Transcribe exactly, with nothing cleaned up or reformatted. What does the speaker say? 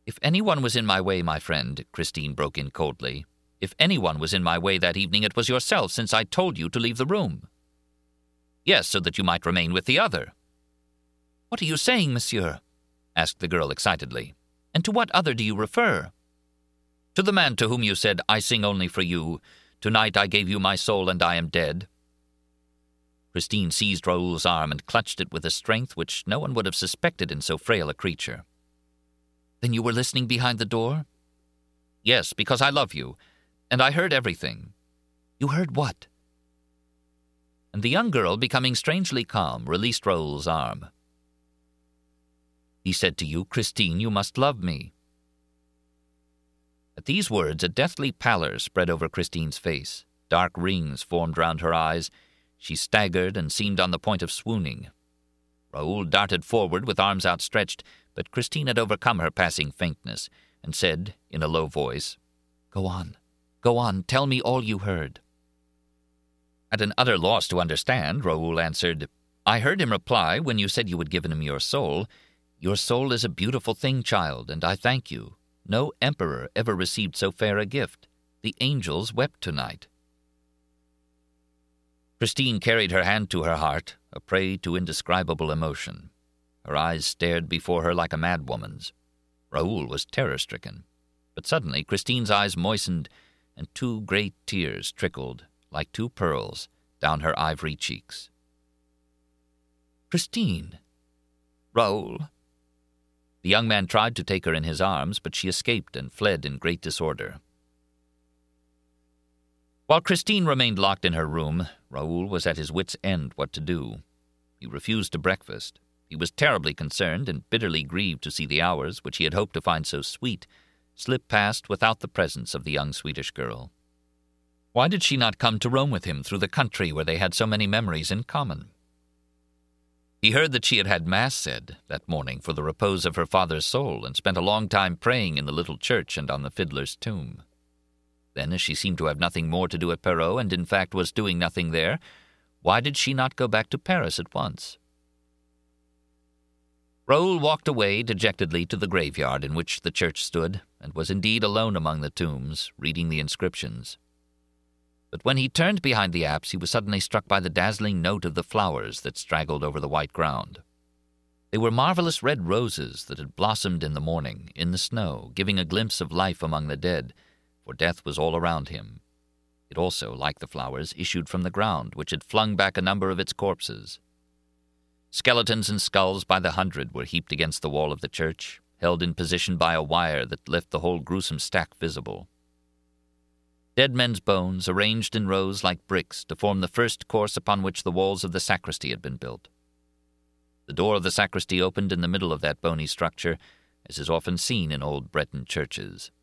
If anyone was in my way, my friend, Christine broke in coldly, if anyone was in my way that evening, it was yourself, since I told you to leave the room. Yes, so that you might remain with the other. What are you saying, monsieur? Asked the girl excitedly. And to what other do you refer? To the man to whom you said, I sing only for you. Tonight I gave you my soul and I am dead. Christine seized Raoul's arm and clutched it with a strength which no one would have suspected in so frail a creature. Then you were listening behind the door? Yes, because I love you, and I heard everything. You heard what? And the young girl, becoming strangely calm, released Raoul's arm. He said to you, Christine, you must love me. At these words, a deathly pallor spread over Christine's face. Dark rings formed round her eyes. She staggered and seemed on the point of swooning. Raoul darted forward with arms outstretched, but Christine had overcome her passing faintness and said, in a low voice, Go on, go on, tell me all you heard. At an utter loss to understand, Raoul answered, I heard him reply, when you said you had given him your soul, Your soul is a beautiful thing, child, and I thank you. No emperor ever received so fair a gift. The angels wept tonight. Christine carried her hand to her heart, a prey to indescribable emotion. Her eyes stared before her like a madwoman's. Raoul was terror-stricken. But suddenly Christine's eyes moistened, and two great tears trickled, like two pearls, down her ivory cheeks. Christine! Raoul! The young man tried to take her in his arms, but she escaped and fled in great disorder. While Christine remained locked in her room, Raoul was at his wits' end what to do. He refused to breakfast. He was terribly concerned and bitterly grieved to see the hours, which he had hoped to find so sweet, slip past without the presence of the young Swedish girl. Why did she not come to roam with him through the country where they had so many memories in common? He heard that she had had Mass said that morning for the repose of her father's soul, and spent a long time praying in the little church and on the fiddler's tomb. Then, as she seemed to have nothing more to do at Perros, and in fact was doing nothing there, why did she not go back to Paris at once? Raoul walked away dejectedly to the graveyard in which the church stood, and was indeed alone among the tombs, reading the inscriptions. But when he turned behind the apse, he was suddenly struck by the dazzling note of the flowers that straggled over the white ground. They were marvelous red roses that had blossomed in the morning, in the snow, giving a glimpse of life among the dead, for death was all around him. It also, like the flowers, issued from the ground, which had flung back a number of its corpses. Skeletons and skulls by the hundred were heaped against the wall of the church, held in position by a wire that left the whole gruesome stack visible. Dead men's bones, arranged in rows like bricks to form the first course upon which the walls of the sacristy had been built. The door of the sacristy opened in the middle of that bony structure, as is often seen in old Breton churches.